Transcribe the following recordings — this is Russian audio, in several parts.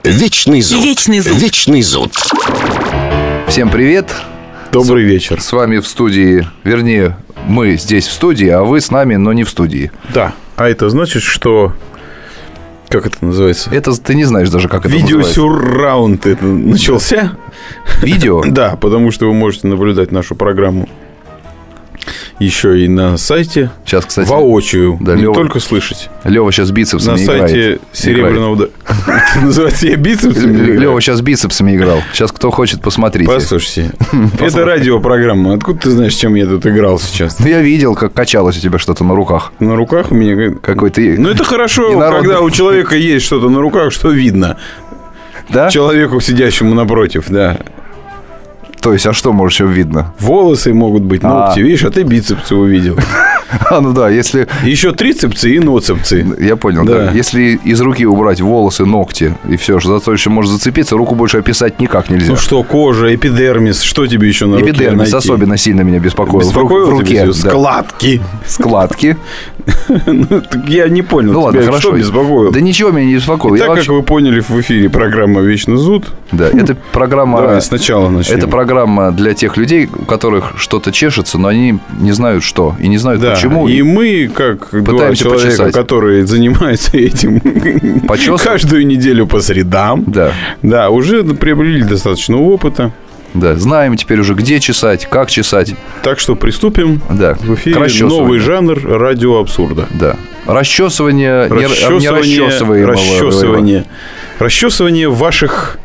Вечный зуд. Вечный зуд. Вечный зуд. Всем привет. Добрый вечер. С вами в студии, вернее, мы здесь в студии, а вы с нами, но не в студии. Да. А это значит, что... Как это называется? Это ты не знаешь даже, как это называется. Видеосюрраунд это начался. Видео? Да, потому что вы можете наблюдать нашу программу еще и на сайте. Сейчас, кстати, воочию. Да, не Лёва, только слышать. Лёва сейчас бицепсами играет. На сайте Серебряного... Это называется, я бицепсами играю? Лёва сейчас бицепсами играл. Сейчас кто хочет, посмотрите. Послушайте. Это радиопрограмма. Откуда ты знаешь, чем я тут играл сейчас? Ну, я видел, как качалось у тебя что-то на руках. На руках у меня... Какой-то... Ну, это хорошо, когда у человека есть что-то на руках, что видно. Да? Человеку, сидящему напротив, да. То есть, а что, может, еще видно? Волосы могут быть, ногти. Видишь, а ты бицепсы увидел. А, ну да, если... Еще трицепсы и ноцепсы. Я понял, да. Если из руки убрать волосы, ногти, и все же, зато еще может зацепиться, руку больше описать никак нельзя. Ну что, кожа, эпидермис, что тебе еще на руке найти? Эпидермис особенно сильно меня беспокоил. Беспокоил в руке, да. Складки. Складки. Я не понял, ну ладно, хорошо. Что беспокоило? Да ничего меня не беспокоило. Так, как вы поняли, в эфире программа «Вечный зуд». Да, это программа... Давай сначала начнем. Это программа для тех людей, у которых что-то чешется, но они не знают что, и не знают почему. И мы, как два человека, почесать. Которые занимаются этим каждую неделю по средам, да, уже приобрели достаточно опыта. Да, знаем теперь уже, где чесать, как чесать. Так что приступим. Да. В эфире новый жанр радиоабсурда. Да. Расчесывание нерасчесываемого. Расчесывание ваших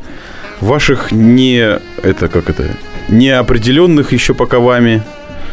неопределенных еще пока вами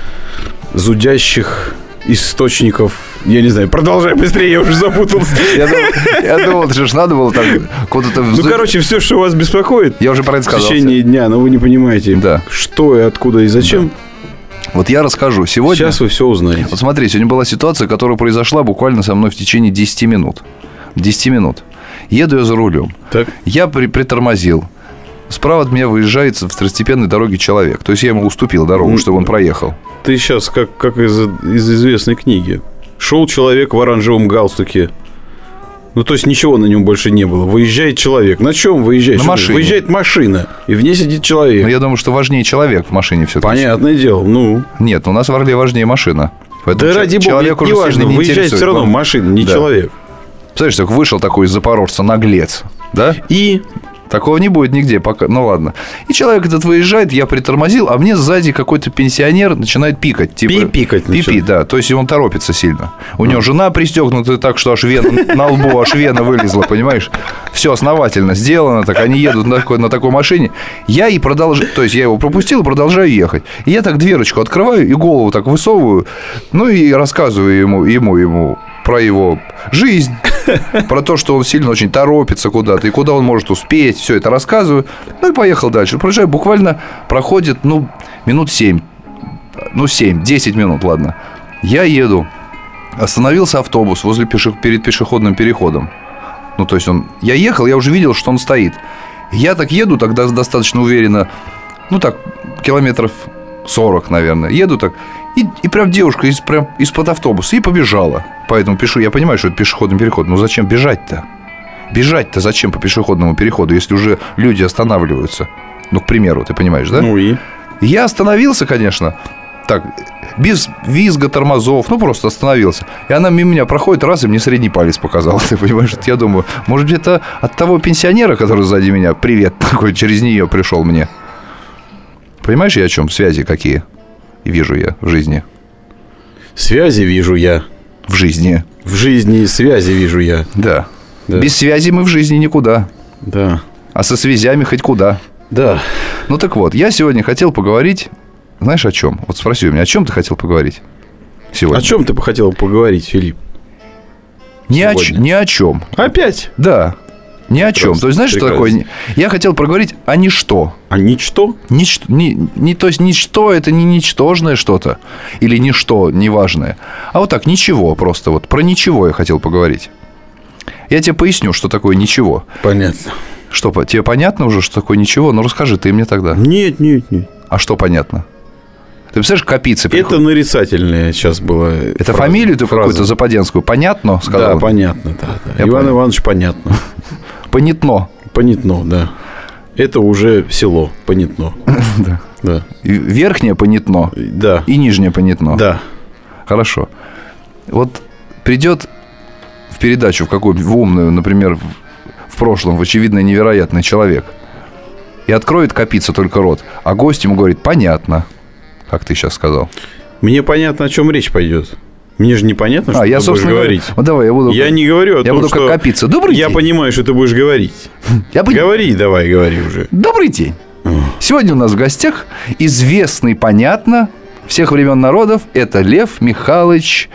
зудящих источников. Я не знаю, продолжай быстрее, я уже запутался. Я думал, что надо было так куда-то... Ну, короче, все, что вас беспокоит я уже про это сказал, в течение дня, но вы не понимаете, что и откуда и зачем. Да. Вот я расскажу. Сегодня... Сейчас вы все узнаете. Вот смотри, сегодня была ситуация, которая произошла буквально со мной в течение 10 минут. 10 минут. Еду я за рулем. Так. Я притормозил. Справа от меня выезжает в второстепенной дороге человек. То есть я ему уступил дорогу, чтобы он проехал. Ты сейчас как из известной книги. Шел человек в оранжевом галстуке. Ну, то есть ничего на нем больше не было. Выезжает человек. На чем выезжает? На машине. Выезжает машина, и в ней сидит человек. Но я думаю, что важнее человек в машине все-таки. Понятное дело. Ну. Нет, у нас в Орле важнее машина. Поэтому да ради бога, не важно. Выезжает все равно машина, не человек. Представляешь, так вышел такой из Запорожца наглец. Да? И... Такого не будет нигде пока. Ну ладно. И человек этот выезжает, я притормозил, а мне сзади какой-то пенсионер начинает пикать. Типа, пикать. Пипи, да. То есть он торопится сильно. У него жена пристегнута так, что аж вена на лбу, аж вена вылезла, понимаешь? Все основательно сделано. Так они едут на такой машине. Я и продолжаю. То есть я его пропустил и продолжаю ехать. И я так дверочку открываю и голову так высовываю. Ну и рассказываю ему про его жизнь, про то, что он сильно очень торопится куда-то, и куда он может успеть, все это рассказываю. Ну, и поехал дальше. Проезжаю, буквально проходит, минут 7. 10 минут, ладно. Я еду. Остановился автобус перед пешеходным переходом. Ну, то есть я ехал, я уже видел, что он стоит. Я так еду, тогда достаточно уверенно, километров 40, наверное. Еду так, и прям девушка из-под автобуса и побежала. Поэтому я понимаю, что это пешеходный переход. Но зачем бежать-то? Бежать-то зачем по пешеходному переходу, если уже люди останавливаются? Ну, к примеру, ты понимаешь, да? Ну и? Я остановился, конечно, так, без визга тормозов, просто остановился. И она мимо меня проходит раз, и мне средний палец показала. Ты понимаешь, я думаю, может, это от того пенсионера, который сзади меня, привет такой, через нее пришел мне. Понимаешь, я о чем? Связи какие вижу я в жизни. Связи вижу я. В жизни. В жизни связи вижу я. Да. Без связи мы в жизни никуда. Да. А со связями хоть куда. Да. Ну так вот, я сегодня хотел поговорить. Знаешь, о чем? Вот спроси у меня, о чем ты хотел поговорить сегодня? О чем ты бы хотел поговорить, Филипп? Ни о чем. Опять? Да. Ни о чем. То есть, знаешь, что такое? Я хотел проговорить о ничто. А ничто? То есть, ничто – это не ничтожное что-то. Или ничто, неважное. А вот так, ничего просто. Вот про ничего я хотел поговорить. Я тебе поясню, что такое ничего. Понятно. Что, тебе понятно уже, что такое ничего? Ну, расскажи ты мне тогда. Нет. А что понятно? Ты представляешь, Капицы приходят? Это нарицательное сейчас было. Это фамилию ты какую-то западенскую? Понятно, сказал? Да, понятно, да. Иван Иванович, понятно. Понятно. Понятно, да. Это уже село Понятно. Да. Да. Верхнее Понятно Да. и нижнее Понятно. Да. Хорошо. Вот придет в передачу в какую-нибудь в умную, например, в прошлом, в очевидно невероятный человек, и откроет Капица только рот, а гость ему говорит: понятно, как ты сейчас сказал. Мне понятно, о чем речь пойдет. Мне же непонятно, что я, ты будешь говорить. Ну, давай, я не говорю о том, буду что... как Капица. Добрый день. Я понимаю, что ты будешь говорить. Говори уже. Добрый день. Сегодня у нас в гостях известный, понятно, всех времен народов, это Лев Михайлович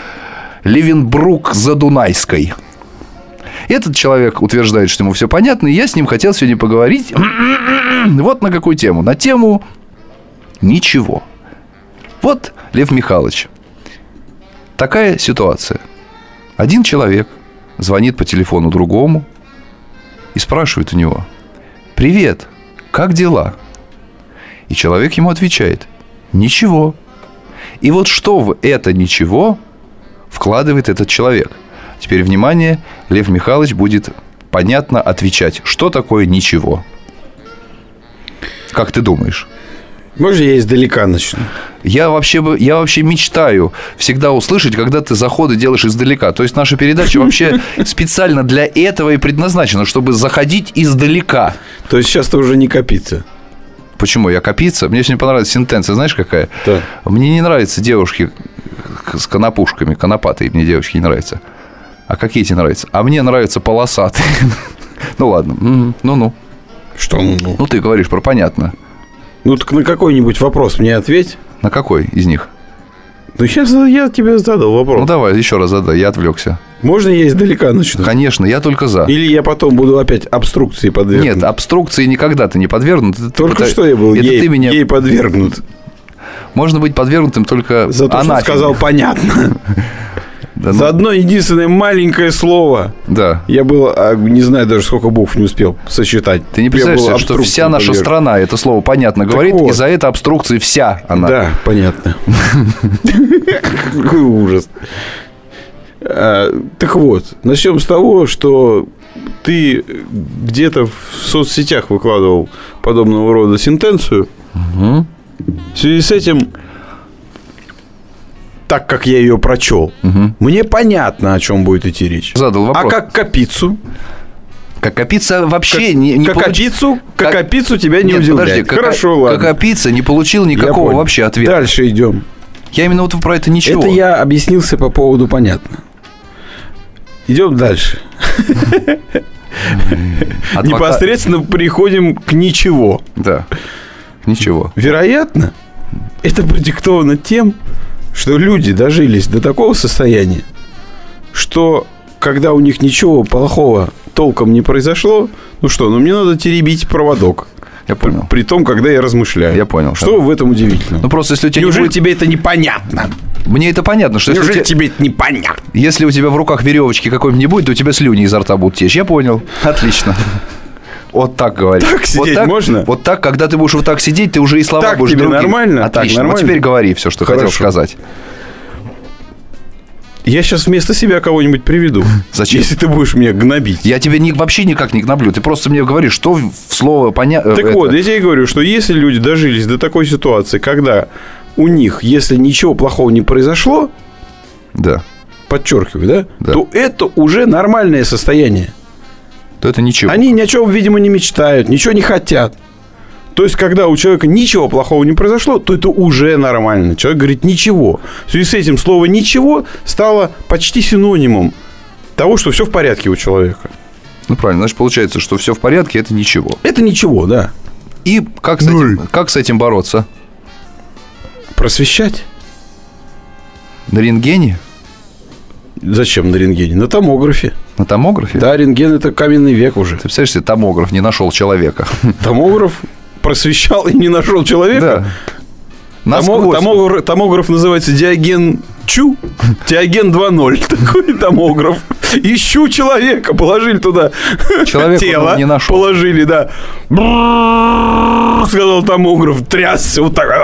Левенбрук-Задунайской. Этот человек утверждает, что ему все понятно, и я с ним хотел сегодня поговорить вот на какую тему. На тему ничего. Вот, Лев Михайлович, такая ситуация. Один человек звонит по телефону другому и спрашивает у него: привет, как дела? И человек ему отвечает: ничего. И вот что в это ничего вкладывает этот человек? Теперь, внимание, Лев Михайлович будет понятно отвечать, что такое ничего. Как ты думаешь? Может, я издалека начну? Я вообще мечтаю всегда услышать, когда ты заходы делаешь издалека. То есть наша передача вообще специально для этого и предназначена, чтобы заходить издалека. То есть сейчас ты уже не Капица? Почему? Я Капица? Мне сегодня понравилась сентенция, знаешь, какая? Да. Мне не нравятся девушки с конопушками, конопатые мне девушки не нравятся. А какие тебе нравятся? А мне нравятся полосатые. Ну ладно, ну-ну. Что ну-ну? Ну ты говоришь про понятно. Ну так на какой-нибудь вопрос мне ответь. На какой из них? Ну сейчас я тебе задал вопрос. Ну давай, еще раз задай, я отвлекся. Можно я издалека начну? Конечно, я только за. Или я потом буду опять обструкции подвергнут? Нет, обструкции никогда ты не подвергнут. Только что я был ей подвергнут. Можно быть подвергнутым только за то, что сказал понятно. Да, за одно единственное маленькое слово. Да. Я был, не знаю даже, сколько букв не успел сосчитать. Ты не представляешь, что вся наша страна это слово понятно говорит, вот. И за это обструкции вся она. Да, понятно. Какой ужас. Так вот, начнем с того, что ты где-то в соцсетях выкладывал подобного рода сентенцию. В связи с этим, так как я ее прочел, мне понятно, о чем будет идти речь. Задал вопрос. А как Капицу? Как Капица вообще как Капицу тебя не удивляет. Хорошо, ладно. Как Капица не получил никакого вообще ответа. Дальше идем. Я именно вот про это ничего. Это я объяснился по поводу понятно. Идем дальше. Непосредственно приходим к ничего. Да. Ничего. Вероятно, это продиктовано тем, что люди дожились до такого состояния, что когда у них ничего плохого толком не произошло, мне надо теребить проводок. Я понял. При том, когда я размышляю. Я понял. Что в этом удивительного? Ну, просто если у тебя неужели тебе это непонятно? Мне это понятно, что неужели тебе это непонятно? Если у тебя в руках веревочки какой-нибудь не будет, то у тебя слюни изо рта будут течь. Я понял. Отлично. Вот так говорить. Так сидеть вот так, можно? Вот так, когда ты будешь вот так сидеть, ты уже и слова так будешь тебе другим. Нормально? Отлично. Так, нормально? Вот теперь говори все, что хотел сказать. Я сейчас вместо себя кого-нибудь приведу. Зачем? Если ты будешь меня гнобить. Я тебя вообще никак не гноблю. Ты просто мне говоришь, что в слово понятно. Так вот, я тебе говорю, что если люди дожились до такой ситуации, когда у них, если ничего плохого не произошло, да. Подчеркиваю, да, то это уже нормальное состояние. То это ничего. Они ни о чем, видимо, не мечтают, ничего не хотят. То есть, когда у человека ничего плохого не произошло, то это уже нормально. Человек говорит «ничего». В связи с этим слово «ничего» стало почти синонимом того, что все в порядке у человека. Ну, правильно. Значит, получается, что все в порядке – это ничего. Это ничего, да. И как с этим бороться? Просвещать. На рентгене? Зачем на рентгене? На томографе. На томографе? Да, рентген – это каменный век уже. Ты представляешь себе, томограф не нашел человека. Томограф просвещал и не нашел человека? Да. Томограф называется Диоген Чу, Теоген 2.0, такой томограф. Ищу человека, положили туда тело, не нашел. Положили, да. Сказал томограф, трясся вот так.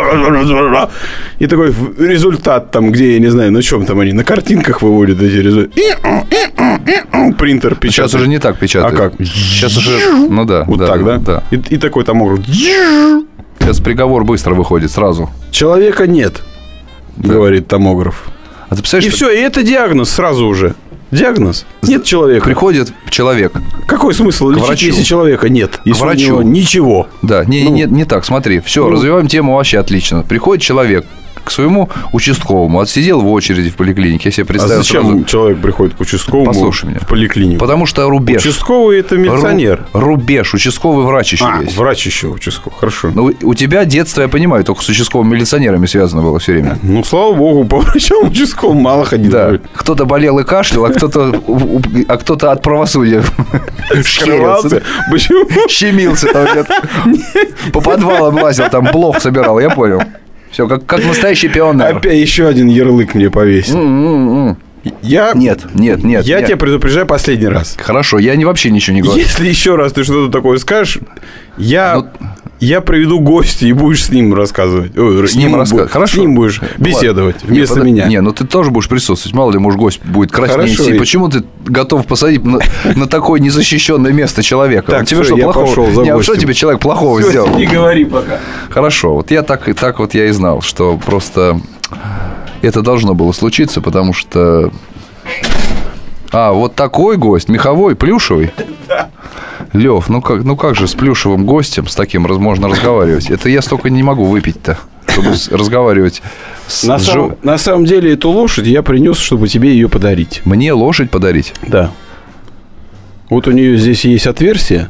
И такой результат там, где, я не знаю, на чем там они, на картинках выводят эти результаты. Принтер печатает. Сейчас уже не так печатает. А как? Сейчас уже, ну да. Вот да, так, да? Да. И такой томограф. Сейчас приговор быстро выходит сразу. Человека нет, говорит томограф. А ты представляешь, И все, и это диагноз сразу уже. Диагноз. Нет человека. приходит человек. Какой смысл лечить, врачу. если человека нет? Если у врачу. него ничего. Да, не так, смотри. Все, развиваем тему вообще отлично. Приходит человек к своему участковому, отсидел в очереди в поликлинике. Я себе представил зачем сразу. человек приходит к участковому Послушай меня. в поликлинику? Потому что рубеж. Участковый – это милиционер. Рубеж. Участковый врач еще есть. Врач еще участковый. Хорошо. Ну, у тебя детство, я понимаю, только с участковыми милиционерами связано было все время. Ну, слава богу, по врачам участковым мало ходил. Да. Кто-то болел и кашлял, а кто-то от правосудия Скрывался. Почему? щемился там где-то. По подвалам лазил, там блох собирал, я понял. Все, как настоящий пионер. Опять еще один ярлык мне повесил. Нет. Я тебя предупреждаю последний раз. Хорошо, я вообще ничего не говорю. Если еще раз ты что-то такое скажешь, я приведу гостя и будешь с ним рассказывать. С ним рассказывать. Хорошо. С ним будешь беседовать вместо меня. Не, ну ты тоже будешь присутствовать. Мало ли, может, гость будет краснеть. И почему ты готов посадить на такое незащищенное место человека? Так, тебе что, плохого? Что тебе человек плохого сделал? Не говори пока. Хорошо. Вот я так вот я и знал, что просто это должно было случиться, потому что... вот такой гость, меховой, плюшевый. Лев, ну как же с плюшевым гостем, с таким можно разговаривать? Это я столько не могу выпить-то, чтобы разговаривать На самом деле, эту лошадь я принес, чтобы тебе ее подарить. Мне лошадь подарить? Да. Вот у нее здесь есть отверстие.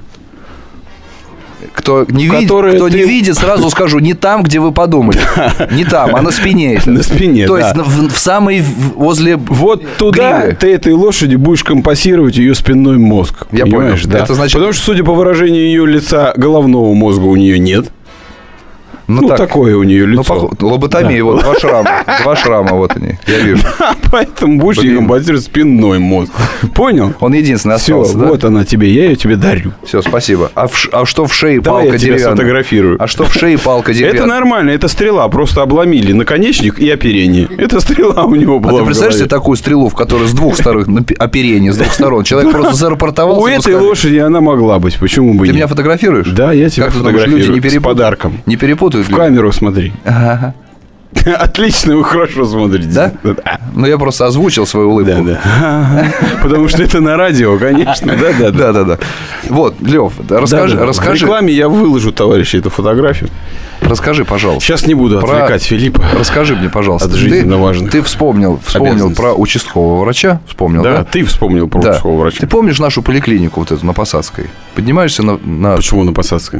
Кто не видит, сразу скажу, не там, где вы подумали. Не там, а на спине. На спине, То есть в самой возле вот туда гривы. Ты этой лошади будешь компасировать ее спинной мозг. Я понял. Да. Это значит... Потому что, судя по выражению ее лица, головного мозга у нее нет. Такое у нее лицо. Лоботомия, да. Вот два шрама, вот они, я вижу. Поэтому будешь ей компенсировать спинной мозг. Понял? Он единственный остался, да? Вот она тебе, я ее тебе дарю. Все, спасибо. А что в шее Давай палка деревянная? Я тебя сфотографирую. А что в шее палка деревянная? Это нормально, это стрела, просто обломили наконечник и оперение. Это стрела у него была. А ты представляешь себе такую стрелу, в которой с двух сторон, оперение с двух сторон, человек просто зарапортовался? У этой лошади она могла быть, почему бы нет? Ты меня фотографируешь? Да, я тебя фотографирую с подарком. Не перепутают ли? В камеру смотри. Ага. Отлично, вы хорошо смотрите. Да? Ну, я просто озвучил свою улыбку. Да. Потому что это на радио, конечно. Да. Вот, Лев, расскажи. В рекламе я выложу, товарищи, эту фотографию. Расскажи, пожалуйста. Сейчас не буду отвлекать Филиппа. Расскажи мне, пожалуйста. От жизненно важных. Ты вспомнил про участкового врача? Вспомнил, да? Да, ты вспомнил про участкового врача. Ты помнишь нашу поликлинику вот эту на Посадской? Поднимаешься на... Почему на Посадской?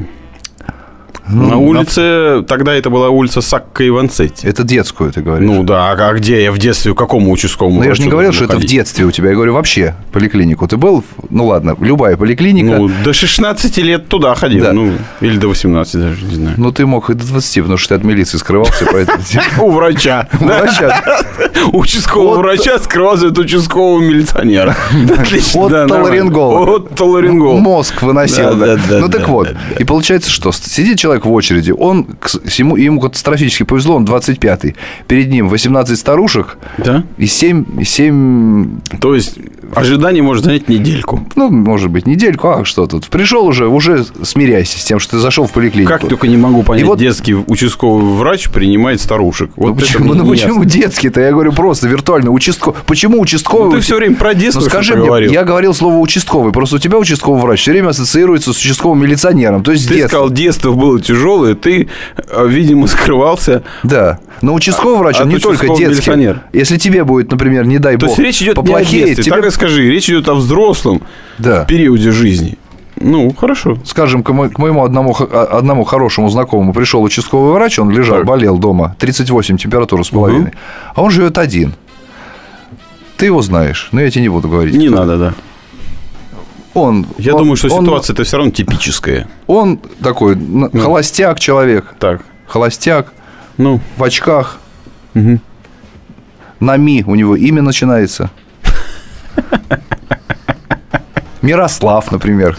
На улице, тогда это была улица Сакка Иванцетти. Это детскую, ты говоришь? Ну да, а где я в детстве, к какому участковому? Ну я же не говорил, что это в детстве у тебя, я говорю вообще поликлинику. Ты был, ну ладно, любая поликлиника. Ну, до 16 лет туда ходил, да. Или до 18 даже, не знаю. Ну ты мог и до 20, потому что ты от милиции скрывался, поэтому... У врача. У участкового врача скрывался от участкового милиционера. От толаринголога. Мозг выносил. Ну так вот, и получается, что сидит человек в очереди, ему катастрофически повезло, он 25-й. Перед ним 18 старушек и 7... То есть ожидание может занять недельку. Ну, может быть, недельку, а что тут? Пришел уже смиряйся с тем, что ты зашел в поликлинику. Как только не могу понять, детский участковый врач принимает старушек. Вот почему детский-то? Я говорю просто виртуально. Почему участковый? Ты все время про детство скажи мне, я говорил слово участковый. Просто у тебя участковый врач все время ассоциируется с участковым милиционером. То есть ты сказал, детство было тяжелое, ты, видимо, скрывался. Да. Но участковый врач, он не только детский. Милиционер. Если тебе будет, например, не дай бог, то есть речь идет не о детстве, так и скажи, речь идет о взрослом периоде жизни. Ну, хорошо. Скажем, к моему одному хорошему знакомому пришел участковый врач, он лежал, болел дома, 38 температура с половиной, а он живет один. Ты его знаешь, но я тебе не буду говорить. Не надо, да. Я думаю, что ситуация-то все равно типическая. Он такой холостяк человек. Так. Холостяк. В очках. На Ми у него имя начинается. Мирослав, например.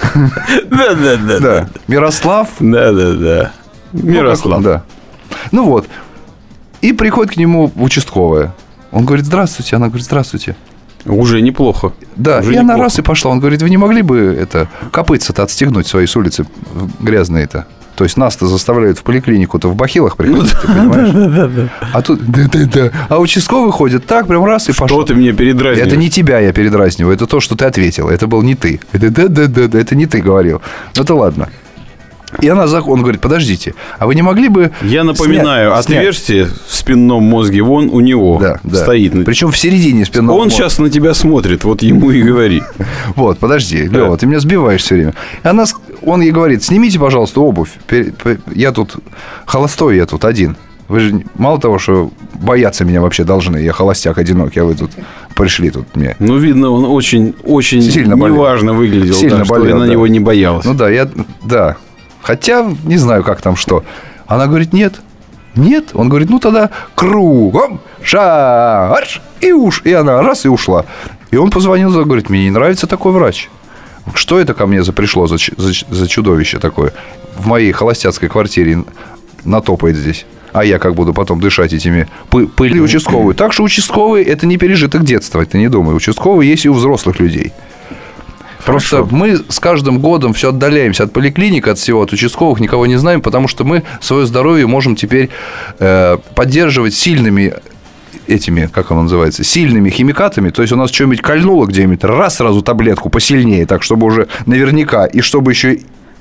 Да. Мирослав. Да. Мирослав. Да. Ну вот. И приходит к нему участковая. Он говорит: здравствуйте. Она говорит: здравствуйте. Уже неплохо. Да, уже и она неплохо. раз и пошла. Он говорит: вы не могли бы копытца-то отстегнуть свои с улицы грязные-то? То есть нас-то заставляют в поликлинику-то в бахилах приходить, ты понимаешь? Да. А тут, да. А участковый ходит так, прям раз и пошел. Что ты меня передразниваешь? Это не тебя я передразниваю, это то, что ты ответил. Это был не ты. Это да, это не ты говорил. Ну, это ладно. И он говорит: подождите, а вы не могли бы... Я напоминаю, отверстие в спинном мозге вон у него стоит. Причем в середине спинного мозга. Он сейчас на тебя смотрит, вот ему и говори. Вот, подожди, Лёва, ты меня сбиваешь все время. Он ей говорит: снимите, пожалуйста, обувь. Я тут холостой, я тут один. Вы же мало того, что бояться меня вообще должны. Я холостяк, одинокий, а вы тут пришли тут мне. Ну, видно, он очень сильно неважно выглядел, сильно что я на него не боялся. Ну, да. Хотя, не знаю, как там что. Она говорит: нет. Он говорит: ну, тогда кругом, шарш, и она раз и ушла. И он позвонил, говорит: мне не нравится такой врач. Что это ко мне пришло за чудовище такое? В моей холостяцкой квартире натопает здесь. А я как буду потом дышать этими пыли участковые. Так что участковые – это не пережиток детства, ты не думай. Участковые есть и у взрослых людей. Просто Хорошо. мы с каждым годом все отдаляемся от поликлиник, от всего, от участковых, никого не знаем, потому что мы свое здоровье можем теперь поддерживать сильными этими, как оно называется, сильными химикатами. То есть у нас что-нибудь кольнуло где-нибудь, раз сразу таблетку посильнее, так чтобы уже наверняка, и чтобы еще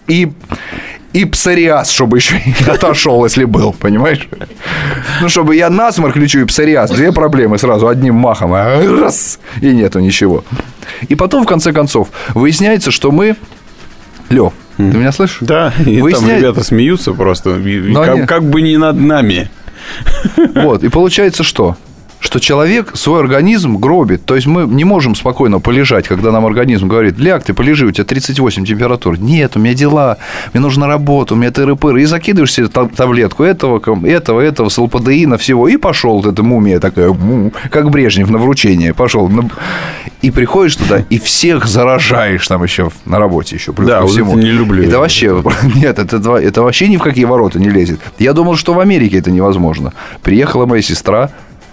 и псориаз, чтобы еще и отошел, если был, понимаешь? Ну, чтобы я насморк лечу и псориаз. 2 проблемы сразу одним махом. Раз, и нету ничего. И потом, в конце концов, выясняется, что мы... Лёв, ты меня слышишь? Да, и там ребята смеются просто, как бы не над нами. Вот, и получается что? Что человек свой организм гробит. То есть мы не можем спокойно полежать, когда нам организм говорит: ляг, ты полежи, у тебя 38 температур. Нет, у меня дела, мне нужна работа, у меня тыры-пыры. И закидываешь себе таблетку этого, салпадеина, всего. И пошел эта мумия такая, как Брежнев на вручение. Пошел. И приходишь туда, и всех заражаешь там еще на работе. Еще, плюс ко всему. Вот это не люблю. Это вообще... Нет, это вообще ни в какие ворота не лезет. Я думал, что в Америке это невозможно. Приехала моя сестра.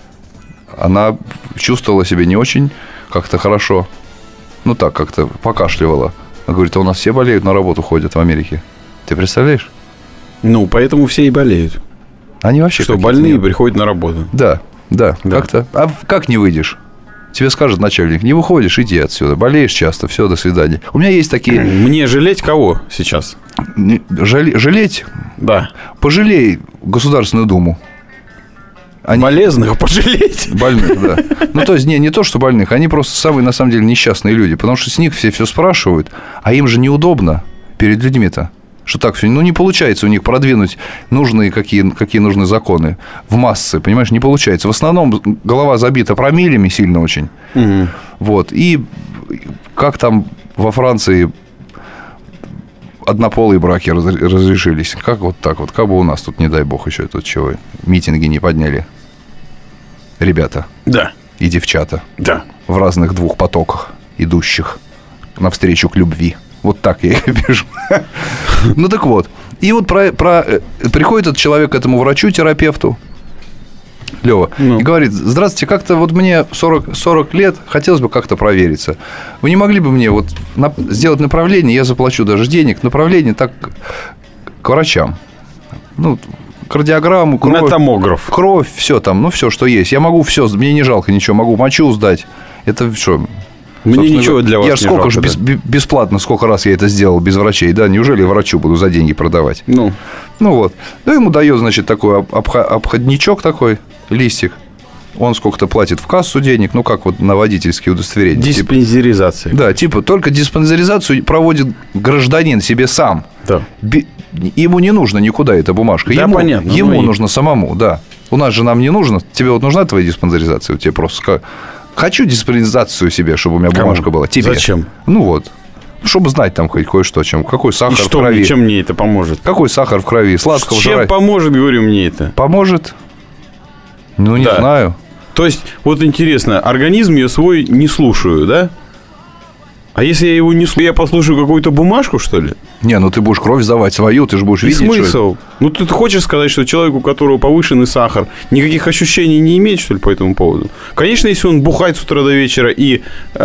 Она чувствовала себя не очень как-то хорошо. Ну, так, как-то покашливала. Она говорит: а у нас все болеют, на работу ходят в Америке. Ты представляешь? Ну, поэтому все и болеют. Они вообще... Что больные приходят на работу. Да. Как-то... А как не выйдешь? Тебе скажет начальник: не выходишь, иди отсюда. Болеешь часто, все, до свидания. У меня есть такие... Мне жалеть кого сейчас? Жалеть? Да. Пожалей Государственную Думу. Болезных пожалеть. Больных, да. Ну, то есть, не то, что больных. Они просто самые, на самом деле, несчастные люди. Потому что с них все спрашивают. А им же неудобно перед людьми-то. Что так все, не получается у них продвинуть нужные, какие нужны законы в массы, понимаешь, не получается. В основном голова забита промиллами сильно очень. Угу. Вот. И как там во Франции однополые браки разрешились. Как вот так вот? Как бы у нас тут, не дай бог, еще тут чего, митинги не подняли ребята. Да. И девчата. Да. В разных 2 потоках, идущих навстречу к любви. Вот так я их вижу. Ну, так вот. И вот приходит этот человек к этому врачу-терапевту, Лёва, и говорит: здравствуйте, как-то вот мне 40 лет, хотелось бы как-то провериться. Вы не могли бы мне вот сделать направление, я заплачу даже денег, направление так к врачам. Ну, кардиограмму, кровь. На томограф. Кровь, все там, ну, все, что есть. Я могу все, мне не жалко ничего, могу мочу сдать. Это что? Мне ничего для вас я не сколько жалко. же бесплатно, сколько раз я это сделал без врачей, да? Неужели врачу буду за деньги продавать? Ну вот. Ну, ему дает, значит, такой обходничок такой, листик. Он сколько-то платит в кассу денег, ну, как вот на водительские удостоверения. Диспансеризация. Да, только диспансеризацию проводит гражданин себе сам. Да. Ему не нужно никуда эта бумажка. Да, понятно. Ему нужно самому, да. У нас же нам не нужно. Тебе вот нужна твоя диспансеризация? Тебе просто... Хочу диспансеризацию себе, чтобы у меня бумажка была. Тебе. Зачем? Ну вот. Чтобы знать там хоть кое-что, какой сахар в что, крови. Чем мне это поможет? Какой сахар в крови? Сладкого Чем жрать. поможет, говорю, мне это? Поможет? Ну, не знаю. То есть, вот интересно, организм я свой не слушаю, да? А если я его не слушаю, я послушаю какую-то бумажку, что ли? Не, ну ты будешь кровь сдавать свою, ты же будешь видеть. Смысл? Ну, ты хочешь сказать, что человек, у которого повышенный сахар, никаких ощущений не имеет, что ли, по этому поводу? Конечно, если он бухает с утра до вечера и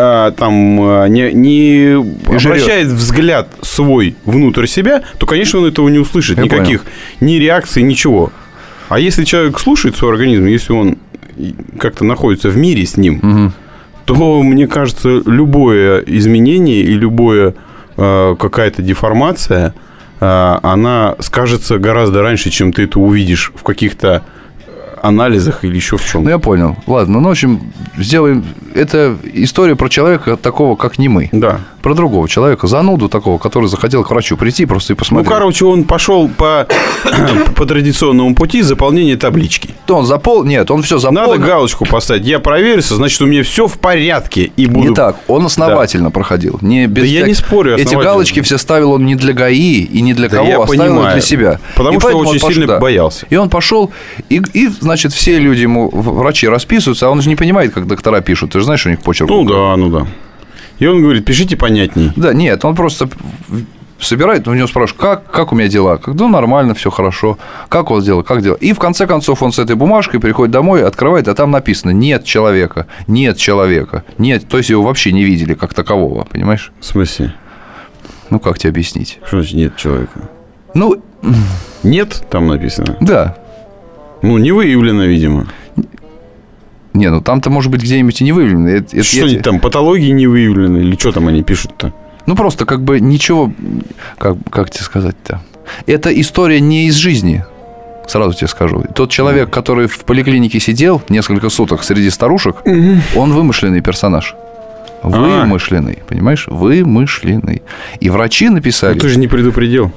не обращает взгляд свой внутрь себя, то, конечно, он этого не услышит. Никаких ни реакций, ничего. А если человек слушает свой организм, если он как-то находится в мире с ним, то, мне кажется, любое изменение и любое какая-то деформация, она скажется гораздо раньше, чем ты это увидишь в каких-то анализах или еще в чем-то. Ну, я понял. Ладно, ну, в общем, сделаем... Это история про человека такого, как не мы. Да. Про другого человека, зануду такого, который захотел к врачу прийти просто и посмотреть. Ну, короче, он пошел по традиционному пути заполнения таблички. То он Нет, он все заполнил. Надо галочку поставить. Я проверился, значит, у меня все в порядке. И буду... Не так. Он основательно проходил. Не без я не спорю. Эти галочки все ставил он не для ГАИ и не для кого, а ставил для себя. Потому что очень сильно боялся. И он пошел, и, значит, все люди ему, врачи, расписываются, а он же не понимает, как доктора пишут. Ты же знаешь, у них почерк. Ну да. И он говорит, пишите понятней. Да, нет, он просто собирает, у него спрашивают, как у меня дела? Ну, нормально, все хорошо. Как у вас дела? Как дела? И в конце концов он с этой бумажкой приходит домой, открывает, а там написано нет человека. Нет. То есть его вообще не видели как такового, понимаешь? В смысле? Ну, как тебе объяснить? Что значит нет человека? Ну... Нет, там написано? Да. Ну, не выявлено, видимо. Не, ну там-то, может быть, где-нибудь и не выявлено. Что-нибудь там, патологии не выявлены? Или что там они пишут-то? Ну, просто как бы ничего... Как тебе сказать-то? Это история не из жизни. Сразу тебе скажу. Тот человек, который в поликлинике сидел несколько суток среди старушек, он вымышленный персонаж. Вымышленный, понимаешь? Вымышленный. И врачи написали... Ну, ты же не предупредил.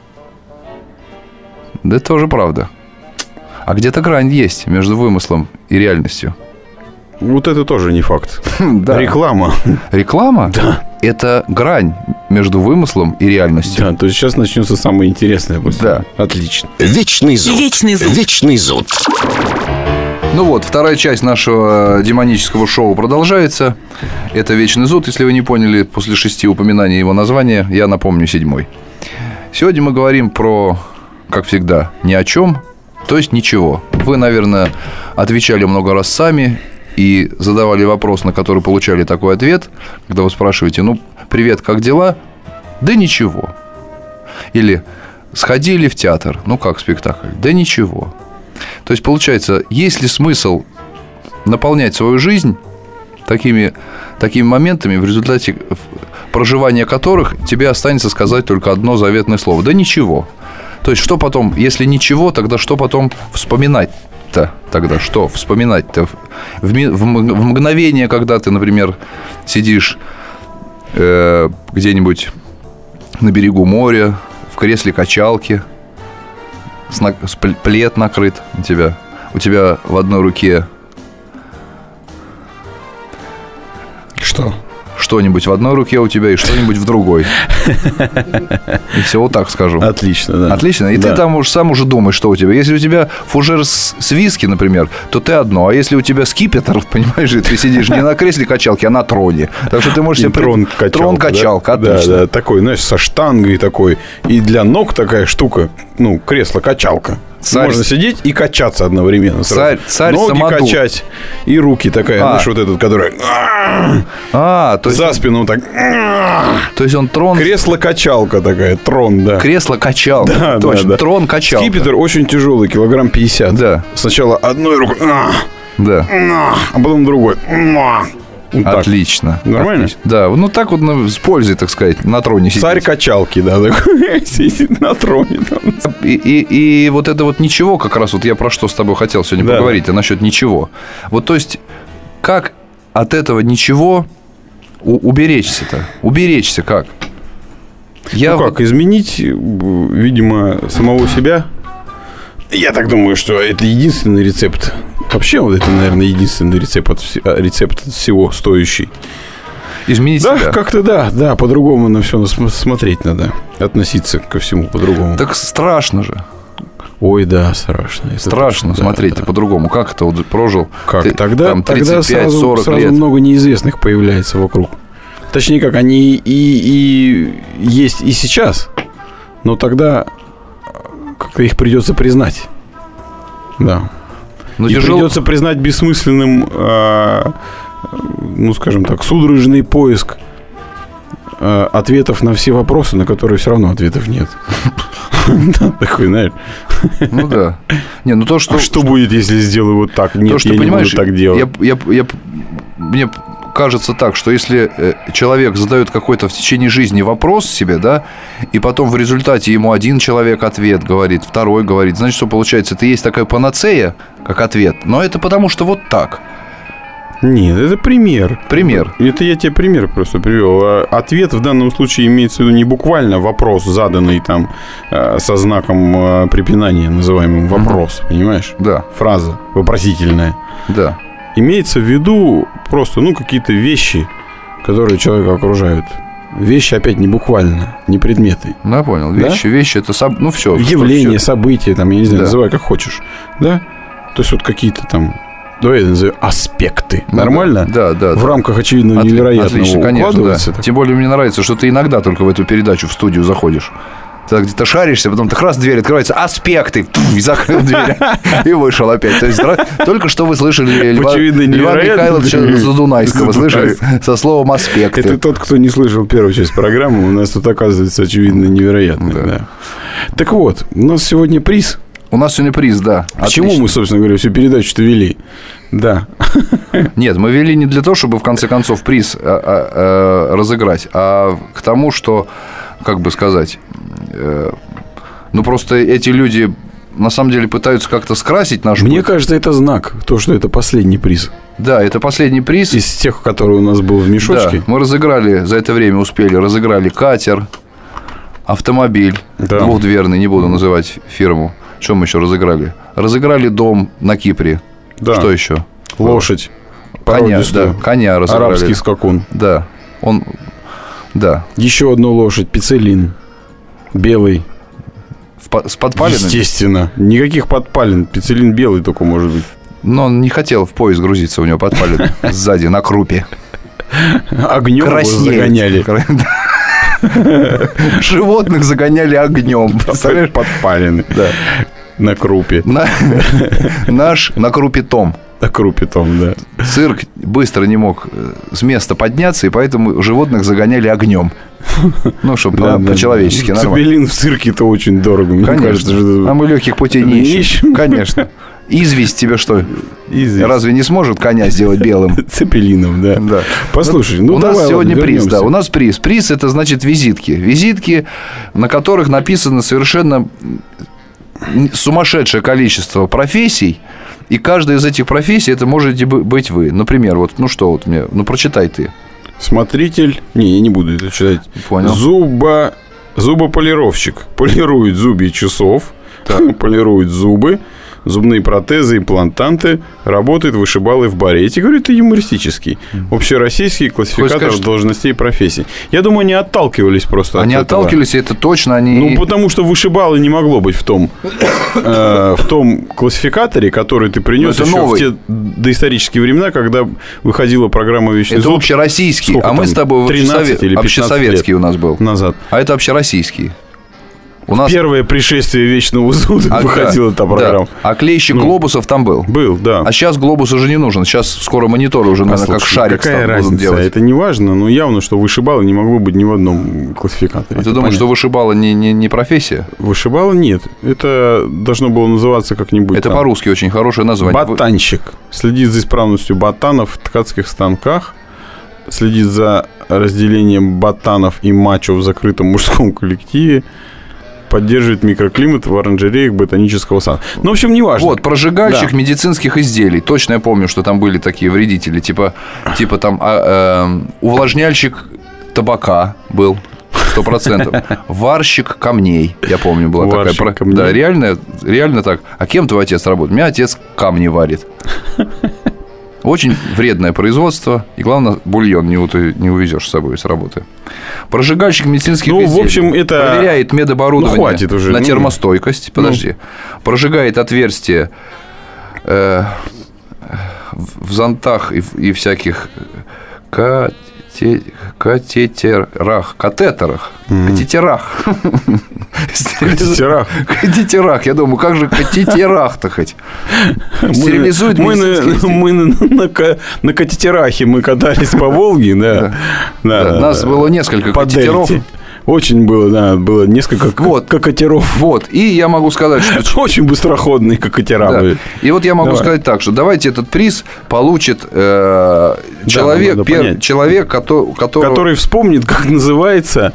Да это тоже правда. А где-то грань есть между вымыслом и реальностью. Вот это тоже не факт. Да. Реклама. Реклама? Да. Это грань между вымыслом и реальностью. Да, то есть сейчас начнется самое интересное. Да. Отлично. Вечный зуд. Ну вот, вторая часть нашего демонического шоу продолжается. Это «Вечный зуд». Если вы не поняли, после 6 упоминаний его названия, я напомню 7-й. Сегодня мы говорим про, как всегда, ни о чем, то есть ничего. Вы, наверное, отвечали много раз сами и задавали вопрос, на который получали такой ответ, когда вы спрашиваете, ну, привет, как дела? Да ничего. Или сходили в театр, ну, как спектакль? Да ничего. То есть, получается, есть ли смысл наполнять свою жизнь такими моментами, в результате проживания которых тебе останется сказать только одно заветное слово? Да ничего. То есть, что потом, если ничего, тогда что потом вспоминать-то? Тогда что вспоминать-то? В мгновение, когда ты, например, сидишь где-нибудь на берегу моря, в кресле качалки, плед накрыт у тебя в одной руке... Что? Что-нибудь в одной руке у тебя и что-нибудь в другой. И все, вот так скажу. Отлично, да. Отлично. И да. Ты там уж сам уже думаешь, что у тебя. Если у тебя фужер с виски, например, то ты одно. А если у тебя скипетр, понимаешь, и ты сидишь не на кресле качалки, а на троне. Так что ты можешь себе... Трон-качалка, да? Отлично. Да, такой, знаешь, со штангой такой. И для ног такая штука, ну, кресло-качалка. Можно сидеть и качаться одновременно. Царь ноги самодур. Качать. И руки такая, знаешь, вот этот, который... то есть... За спину так... То есть он трон... Кресло-качалка такая, трон, да. Кресло-качалка. Да, точно, да. Трон-качалка. Скипетр очень тяжелый, килограмм 50. Да. Сначала одной рукой... Да. А потом другой... Вот отлично. Нормально? Отлично. Да, ну так вот с пользой, так сказать, на троне сидит. Царь качалки, да, такой сидит на троне. И вот это вот ничего, как раз вот я про что с тобой хотел сегодня поговорить, а насчет ничего. Вот то есть, как от этого ничего уберечься-то? Уберечься как? Как? Изменить, видимо, самого себя? Я так думаю, что это единственный рецепт. Вообще, вот это, наверное, единственный рецепт от всего стоящий. Изменить себя? Да, как-то да, по-другому на все смотреть надо. Относиться ко всему по-другому. Так страшно же. Ой, да, страшно. Страшно смотреть ты по-другому. Как это вот прожил? Как? Ты, тогда 35-40 сразу лет. много неизвестных появляется вокруг. Точнее, как они и есть и сейчас. Но тогда как-то их придется признать. Да. Но и придется признать бессмысленным, ну, скажем так, судорожный поиск ответов на все вопросы, на которые все равно ответов нет. Такой, знаешь. Ну да. Не, ну то, что... А что будет, если сделаю вот так? Нет, я не буду так делать. Мне кажется так, что если человек задает какой-то в течение жизни вопрос себе, да, и потом в результате ему один человек ответ говорит, второй говорит, значит, что получается, это есть такая панацея, как ответ, но это потому, что вот так. Нет, это пример. Пример. Это я тебе пример просто привел. Ответ в данном случае имеется в виду не буквально вопрос, заданный там со знаком препинания, называемым вопрос, понимаешь? Да. Фраза вопросительная. Да. Имеется в виду просто, ну, какие-то вещи, которые человека окружают. Вещи, опять, не буквально, не предметы. Да, понял. Вещи это, ну, все. Явления, события, там, я не знаю, да. называй как хочешь. Да? То есть, вот какие-то там... Давай я назову аспекты. Ну, нормально? Да. В рамках, очевидно, невероятного отлично, конечно, укладывается. Да. Тем более мне нравится, что ты иногда только в эту передачу в студию заходишь. Ты где-то шаришься, потом так раз дверь открывается, аспекты, и закрыл дверь, и вышел опять. То есть только что вы слышали Льва Михайловича Задунайского, слышали со словом аспекты. Это тот, кто не слышал первую часть программы, у нас тут оказывается очевидно невероятно. Да. Так вот, у нас сегодня приз. У нас сегодня приз, да. К чему мы, собственно говоря, всю передачу-то вели? Да. Нет, мы вели не для того, чтобы в конце концов приз разыграть, а к тому, что, как бы сказать, ну просто эти люди на самом деле пытаются как-то скрасить наш Мне быт. кажется, это знак, то, что это последний приз. Да, это последний приз. Из тех, который у нас был в мешочке. Да, мы разыграли, за это время разыграли катер, автомобиль, да. Двухдверный, не буду называть фирму. Что мы еще разыграли? Разыграли дом на Кипре. Да. Что еще? Лошадь. Коня, да, коня разыграли. Арабский скакун. Да. Да. Еще одну лошадь, пиццелин. Белый. С подпалинами? Естественно. Никаких подпалин. Пиццелин белый только может быть. Но он не хотел в поезд грузиться, у него подпалины сзади на крупе. Огнем его загоняли. Животных загоняли огнем. Представляешь, подпалины. Да. На крупе. Наш на крупе Том. На крупе Том, да. Цирк быстро не мог с места подняться, и поэтому животных загоняли огнем. Ну, чтобы по-человечески нормально. Цепелин в цирке-то очень дорого, мне кажется. А мы легких путей не ищем. Конечно. Известь тебе что? Разве не сможет коня сделать белым? Цепелином, да. Послушай, у нас сегодня приз, да. У нас приз. Приз – это значит визитки. Визитки, на которых написано совершенно сумасшедшее количество профессий. И каждая из этих профессий это можете быть вы. Например, прочитай ты. Смотритель. Не, я не буду это читать. Понял. Зубополировщик. Полирует зубья часов. Полирует зубы. Зубные протезы, имплантанты. Работает вышибалой в баре. Я тебе говорю, это юмористический. Общероссийский классификатор должностей и профессий. Я думаю, они отталкивались просто от этого. Они отталкивались, это точно. Ну, потому что вышибалы не могло быть в том классификаторе, который ты принес еще в те доисторические времена, когда выходила программа «Вечный зуб». Это общероссийский. А мы с тобой 13 или 15 общесоветский у нас был. Назад. А это общероссийский. У нас... Первое пришествие Вечного зуда выходила эта программа. Да. А клейщик глобусов там был. Был, да. А сейчас глобус уже не нужен. Сейчас скоро мониторы уже, наверное, как шарик какая разница? Делать. Это не важно, но явно, что вышибала не могло быть ни в одном классификаторе. А ты думаешь, что вышибала не профессия? Вышибала нет. Это должно было называться как-нибудь. Это по-русски очень хорошее название. Ботанщик. Следит за исправностью ботанов в ткацких станках. Следит за разделением ботанов и мачо в закрытом мужском коллективе. Поддерживает микроклимат в оранжереях ботанического сада. Ну, в общем, не важно. Вот, прожигальщик медицинских изделий. Точно я помню, что там были такие вредители. Типа там увлажняльщик табака был. 100%. Варщик камней. Я помню, была такая. Да, реально так. А кем твой отец работает? У меня отец камни варит. Очень вредное производство. И, главное, бульон не увезешь с собой с работы. Прожигальщик медицинских изделий. В общем, это... проверяет медоборудование хватит уже. на термостойкость. Подожди. Прожигает отверстия в зонтах и всяких катетерах. Катетерах. Я думаю, как же катетерах-то хоть? Стерилизует медицинские Мы на катетерахе мы катались по Волге, да. Нас было несколько катетеров. Очень было несколько кокотеров. Вот, и я могу сказать, что... Очень быстроходные кокотера. Да. И вот я могу сказать так, что давайте этот приз получит человек, который вспомнит, как называется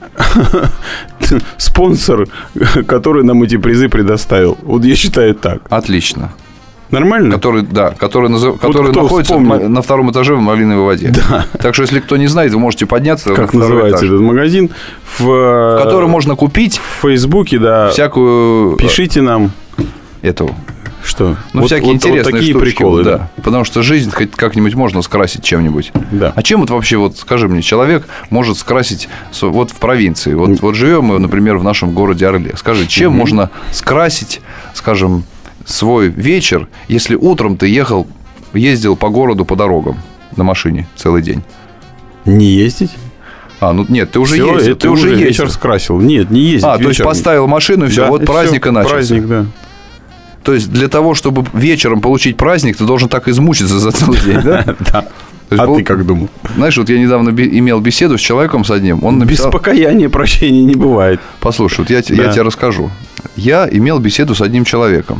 спонсор, который нам эти призы предоставил. Вот я считаю так. Отлично. Нормально? Который находится на втором этаже в Малиновой воде. Да. Так что, если кто не знает, вы можете подняться. Как называется этот магазин? В котором можно купить в Фейсбуке, да. Всякую... Пишите нам. Эту. Что? Всякие интересные такие штучки. Приколы, да. Потому что жизнь хоть как-нибудь можно скрасить чем-нибудь. Да. А чем вообще, скажи мне, человек может скрасить в провинции? Вот живем мы, например, в нашем городе Орле. Скажи, чем можно скрасить, скажем, свой вечер, если утром ты ездил по городу по дорогам на машине целый день? Не ездить? Нет, ты уже ездил. Ты уже вечер скрасил. Нет, не ездить. То есть поставил машину, и все, да, праздник и начался. Праздник, да. То есть для того, чтобы вечером получить праздник, ты должен так измучиться за целый день, да? Да. Ты как думал? Знаешь, вот я недавно имел беседу с человеком с одним. Он написал... Без покаяния прощения не бывает. Послушай, я тебе расскажу. Я имел беседу с одним человеком.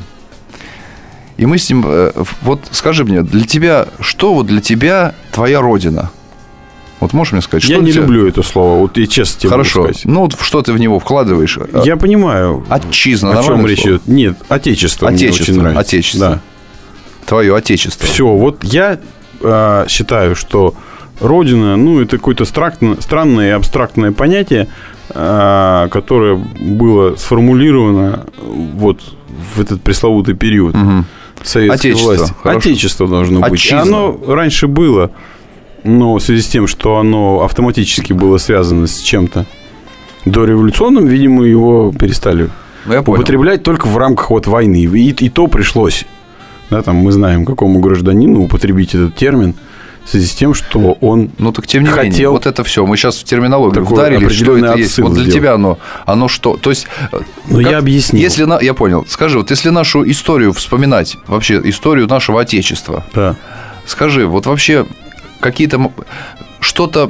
И мы с ним... Вот скажи мне, что для тебя твоя родина? Вот можешь мне сказать, что я не люблю это слово, вот и честно тебе Хорошо. могу сказать. Вот что ты в него вкладываешь? Я понимаю. Отчизна, о чем речь идет? Нет, отечество. Мне очень нравится. Отечество. Да. Твое отечество. Все, вот я считаю, что родина, это какое-то странное и абстрактное понятие, которое было сформулировано вот в этот пресловутый период советской власти. Отечество должно быть. Отчизна. Оно раньше было. Но в связи с тем, что оно автоматически было связано с чем-то дореволюционным, видимо, его перестали употреблять только в рамках войны. И то пришлось. Да, там мы знаем, какому гражданину употребить этот термин в связи с тем, что он так тем не менее, вот это все. Мы сейчас в терминологию вдарили, что это есть. Вот для тебя оно что? То есть, я объяснил. Я понял. Скажи, вот если нашу историю вспоминать, вообще историю нашего Отечества, скажи, вот вообще... Какие-то что-то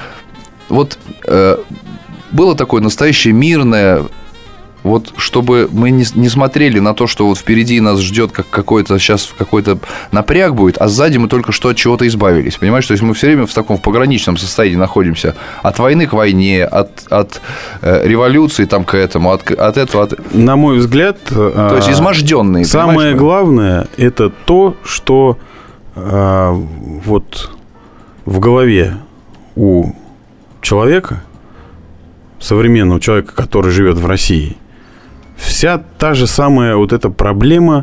было такое настоящее мирное, чтобы мы не смотрели на то, что впереди нас ждет какой-то напряг будет, а сзади мы только что от чего-то избавились. Понимаешь, то есть мы все время в таком пограничном состоянии находимся от войны к войне, от революции к этому, от этого. На мой взгляд, то есть изможденные. Самое главное это то, что в голове у человека, современного человека, который живет в России, вся та же самая эта проблема,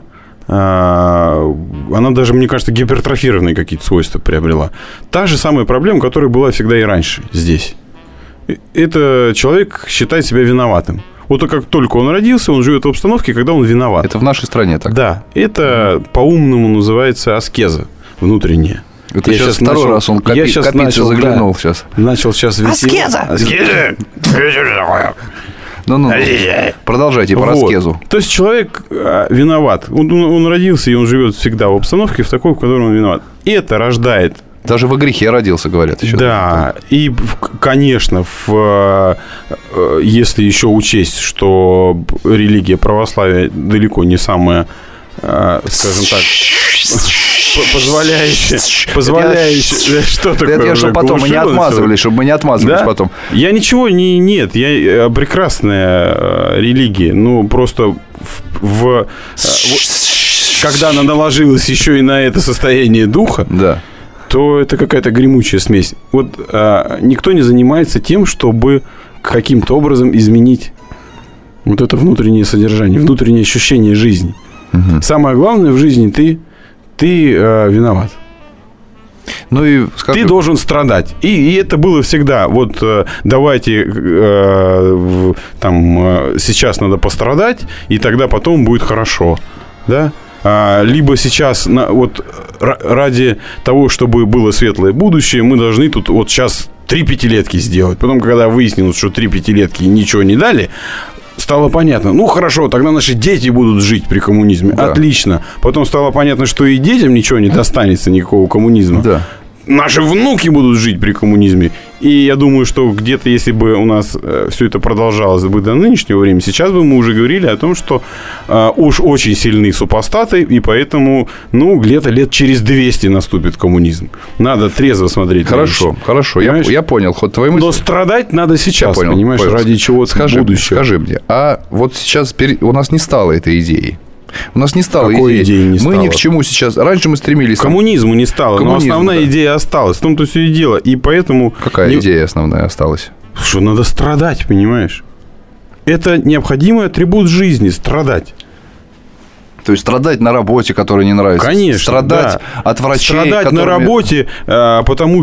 она даже, мне кажется, гипертрофированные какие-то свойства приобрела. Та же самая проблема, которая была всегда и раньше здесь. Это человек считает себя виноватым. Как только он родился, он живет в обстановке, когда он виноват. Это в нашей стране так? Да. Это по-умному называется аскеза внутренняя. Это я сейчас второй раз он копиться заглянул сейчас. Начал сейчас вести. Аскеза! Продолжайте про аскезу. То есть человек виноват. Он родился, и он живет всегда в обстановке, в такой, в которой он виноват. И это рождает. Даже во грехе родился, говорят еще. Да. И, конечно, если еще учесть, что религия православия далеко не самая, скажем так, позволяющая. Что такое? Это чтобы потом мы не отмазывались, потом. Я ничего нет. Прекрасная религия. Просто когда она наложилась еще и на это состояние духа, то это какая-то гремучая смесь. Никто не занимается тем, чтобы каким-то образом изменить это внутреннее содержание, внутреннее ощущение жизни. Самое главное в жизни ты виноват. Ну и скажи... Ты должен страдать. И это было всегда. Вот давайте сейчас надо пострадать, и тогда потом будет хорошо. Да? Либо сейчас вот ради того, чтобы было светлое будущее, мы должны тут вот сейчас 3 пятилетки сделать. Потом, когда выяснилось, что 3 пятилетки ничего не дали, стало понятно. Ну, хорошо, тогда наши дети будут жить при коммунизме. Да. Отлично. Потом стало понятно, что и детям ничего не достанется, никакого коммунизма. Да. Наши внуки будут жить при коммунизме. И я думаю, что где-то, если бы у нас все это продолжалось бы до нынешнего времени, сейчас бы мы уже говорили о том, что уж очень сильны супостаты, и поэтому, где-то лет через 200 наступит коммунизм. Надо трезво смотреть. Хорошо. Я понял ход твоей мысли. Но страдать надо сейчас, понимаешь, ради чего-то будущего. Скажи мне, а вот сейчас у нас не стало этой идеи? У нас не стало идеи. Не мы стало? ни к чему сейчас. Раньше мы стремились... К коммунизму не стало, но основная идея осталась. В том-то все и дело. И поэтому... Какая идея основная осталась? Что надо страдать, понимаешь? Это необходимый атрибут жизни – страдать. То есть страдать на работе, которая не нравится. Конечно. Страдать от врачей, страдать на работе, потому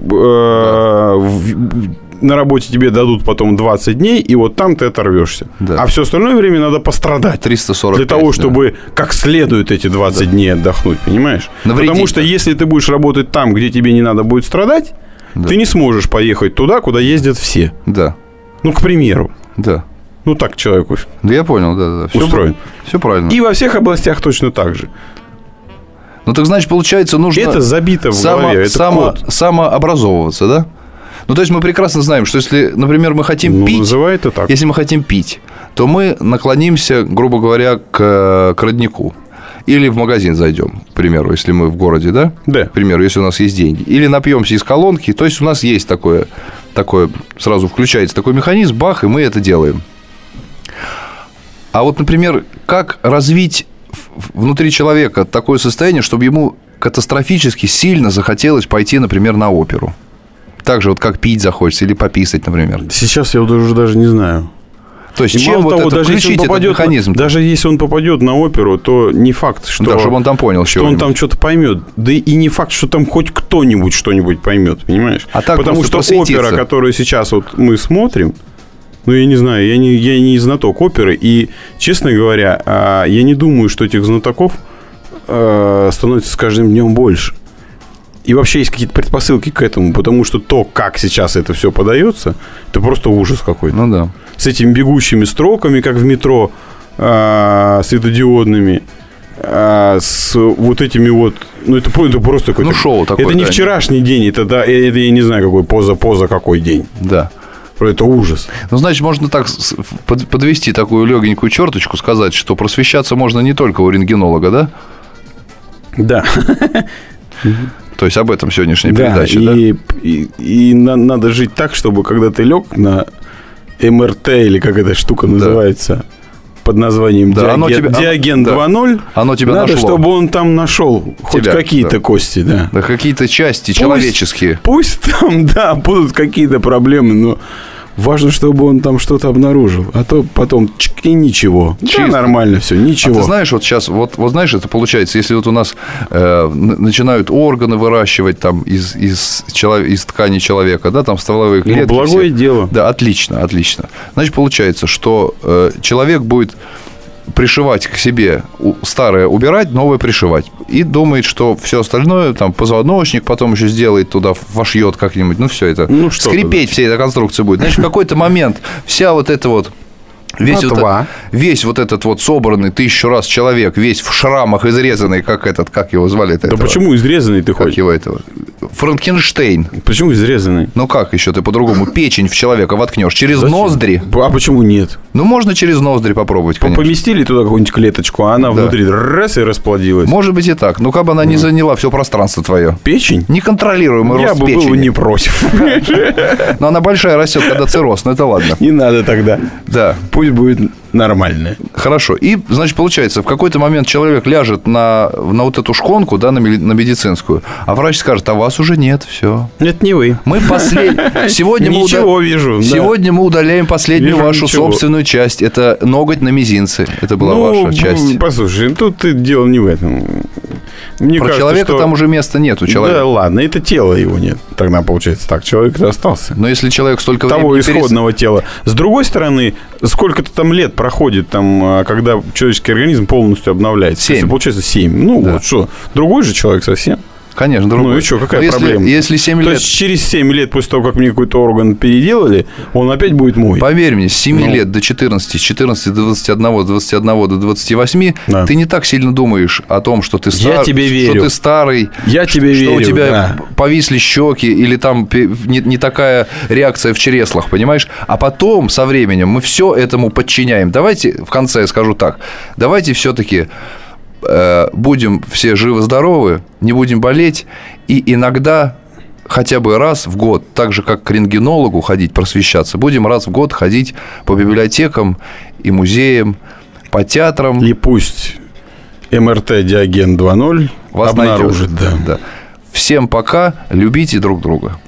что на работе тебе дадут потом 20 дней, и вот там ты оторвешься. Да. А все остальное время надо пострадать. 345. Для того, чтобы как следует эти 20 дней отдохнуть, понимаешь? Потому что если ты будешь работать там, где тебе не надо будет страдать, ты не сможешь поехать туда, куда ездят все. Да. К примеру. Да. Так человеку я понял, да. Устроен. Все правильно. И во всех областях точно так же. Так значит, получается, нужно... Это забито в голове, это код. Самообразовываться, да? То есть мы прекрасно знаем, что если, например, мы хотим пить... Называй это так. Если мы хотим пить, то мы наклонимся, грубо говоря, к роднику. Или в магазин зайдем, к примеру, если мы в городе, да? Да. К примеру, если у нас есть деньги. Или напьемся из колонки. То есть у нас есть такое сразу включается такой механизм, бах, и мы это делаем. А вот, например, как развить внутри человека такое состояние, чтобы ему катастрофически сильно захотелось пойти, например, на оперу? Так же, как пить захочется или пописать, например. Сейчас я уже даже не знаю. То есть, чем вот это включить этот механизм? Даже если он попадет на оперу, то не факт, что... Да, чтобы он там понял, что он там что-то поймет. Да и не факт, что там хоть кто-нибудь что-нибудь поймет, понимаешь? Потому что опера, которую сейчас вот мы смотрим, я не знаю, я не знаток оперы. И, честно говоря, я не думаю, что этих знатоков становится с каждым днем больше. И вообще есть какие-то предпосылки к этому, потому что то, как сейчас это все подается, это просто ужас какой-то. Да. С этими бегущими строками, как в метро, светодиодными, с вот этими вот... это просто какой-то... шоу такое. Это не вчерашний день, это я не знаю, какой поза какой день. Да. Это ужас. Значит, можно так подвести такую легенькую черточку, сказать, что просвещаться можно не только у рентгенолога, да? Да. То есть, об этом сегодняшняя передача, да? И надо жить так, чтобы когда ты лег на МРТ, или как эта штука называется, под названием Диоген 2.0, оно тебя надо, нашло. чтобы он там нашел хоть какие-то кости, да. Да, какие-то части человеческие. Пусть там, будут какие-то проблемы, но важно, чтобы он там что-то обнаружил. А то потом и ничего. Да, нормально все, ничего. А ты знаешь, вот сейчас, вот знаешь, это получается, если вот у нас начинают органы выращивать там из ткани человека, да, там стволовые клетки. Благое дело. Да, отлично. Значит, получается, что человек будет пришивать к себе, старое убирать, новое пришивать. И думает, что все остальное, там, позвоночник потом еще сделает туда, вошьет как-нибудь. Все это. Скрипеть вся эта конструкция будет. Значит, в какой-то момент вся вот эта вот... Весь вот этот вот собранный 1000 раз человек, весь в шрамах изрезанный, как его звали? Да почему изрезанный ты хочешь? Как его этого? Франкенштейн. Почему изрезанный? Как еще ты по-другому? Печень в человека воткнешь через ноздри. А почему нет? Можно через ноздри попробовать, конечно. Поместили туда какую-нибудь клеточку, а она внутри раз и расплодилась. Может быть и так. Как бы она не заняла все пространство твое. Печень? Неконтролируемый рост печени. Я бы был не против. Но она большая растет, когда цирроз. Но это ладно. Не надо тогда. Да. Пусть будет нормально. Хорошо. И, значит, получается, в какой-то момент человек ляжет на вот эту шконку, да, на медицинскую, а врач скажет, а вас уже нет, все. Это не вы. Мы Сегодня мы удаляем последнюю вашу собственную часть. Это ноготь на мизинце. Это была ваша часть. Послушай, тут дело не в этом. Мне Про кажется, человека что... там уже места нет у человека. Да ладно, это тело его нет. Тогда получается так, человек-то остался. Но если человек столько Того времени... исходного тела. С другой стороны, сколько-то там лет проходит, там, когда человеческий организм полностью обновляется. 7. Если получается 7. Ну, Да. вот что, другой же человек совсем. Конечно, другой. Ну и что, какая проблема? Если 7 То лет... есть через 7 лет после того, как мне какой-то орган переделали, он опять будет мой. Поверь мне, с 7 лет до 14, с 14 до 21, с 21 до 28, Да. ты не так сильно думаешь о том, что ты Я тебе верю. что ты старый, Я тебе что верю, у тебя да. повисли щеки или там не такая реакция в чреслах, понимаешь? А потом, со временем, мы все этому подчиняем. Давайте, в конце я скажу так, давайте все-таки будем все живы-здоровы, не будем болеть, и иногда хотя бы раз в год, так же, как к рентгенологу ходить, просвещаться, будем раз в год ходить по библиотекам и музеям, по театрам. И пусть МРТ Диоген 2.0 Вас обнаружит. найдет. Да. Всем пока, любите друг друга.